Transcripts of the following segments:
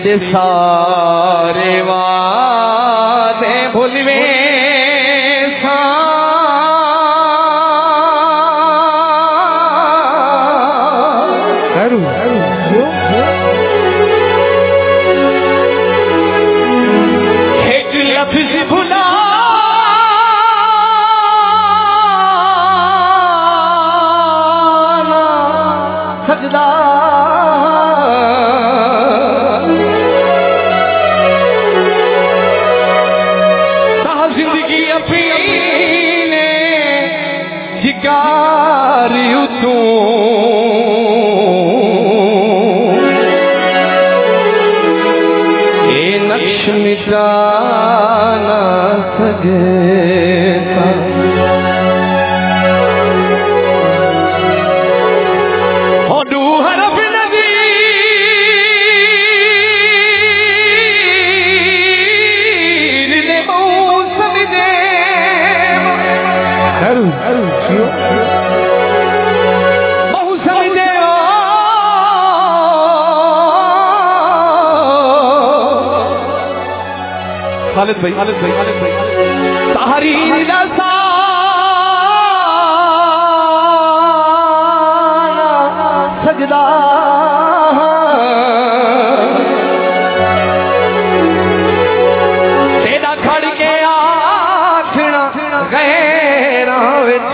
जे सारे वादे भूलवे एक लफ्ज भुला सकदा जिंदगी अपनी जिगारी तू ये नक्श मिटा ना सके खालिद भाई तारी रसा सजदा तेरा खड़ के आखना गैरा विच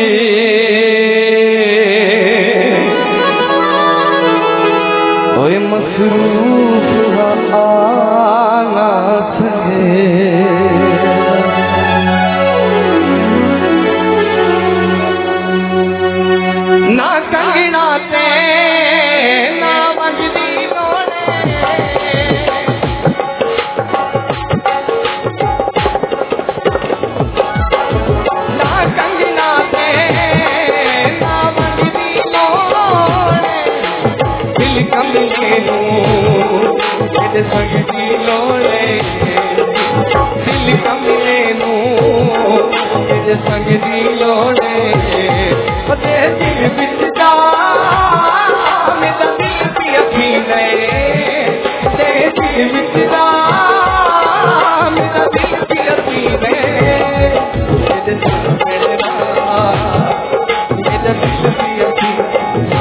ओए मसरूफ आना ना कंगना ते ना मंगदी लोड़े ना कंगना ते ना मंगदी लोड़े दिल कमले नू तेरे संगदी लोड़े दिल कमले नू तेरे संगदी लोड़े तेरे दिल विच जा मेरा दिल भी अखी गए तेरे दिल विच जा मेरा दिल भी अखी गए तेरे दिल मेरा दिल भी अखी ओ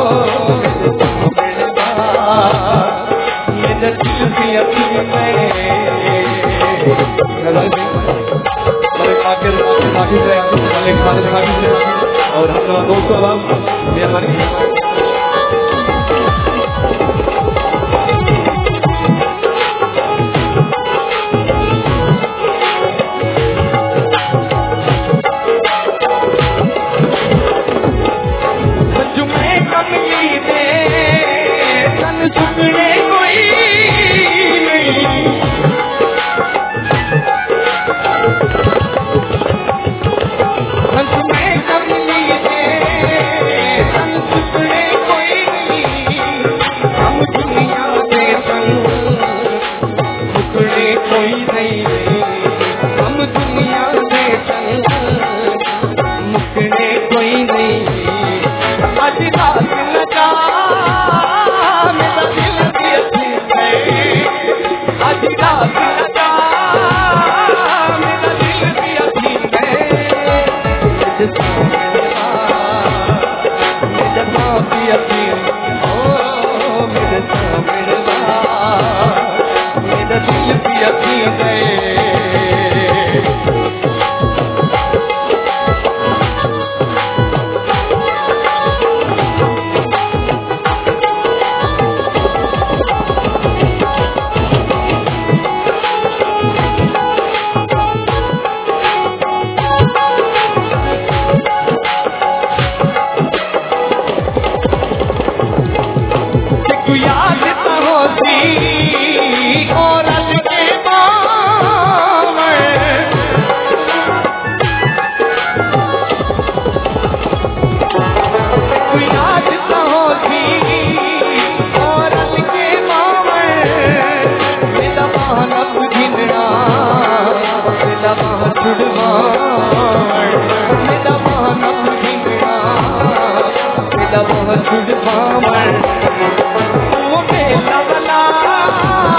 मेरा दिल भी अखी गए और हम लोग दोस्तों मेहरबानी जुमे कमली दे तन सुगने कोई नहीं छुड़ पावण वो बेला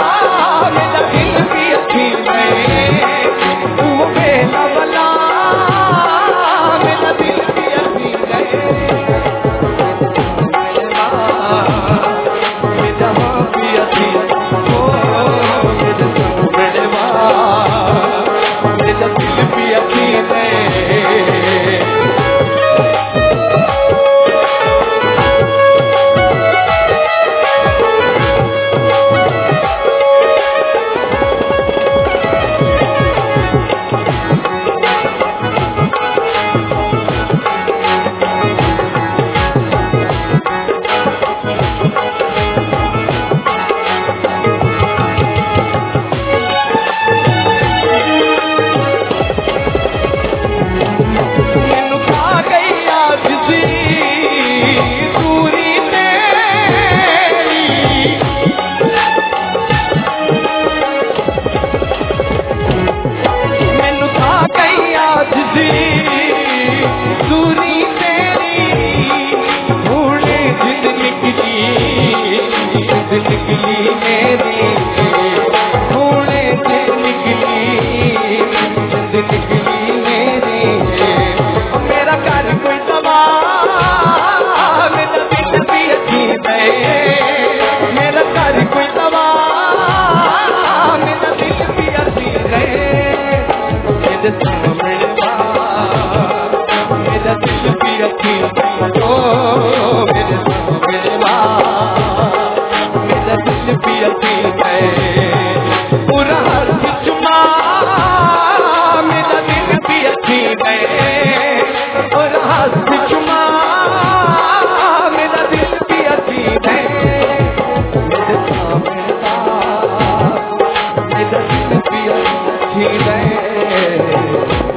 पिया थी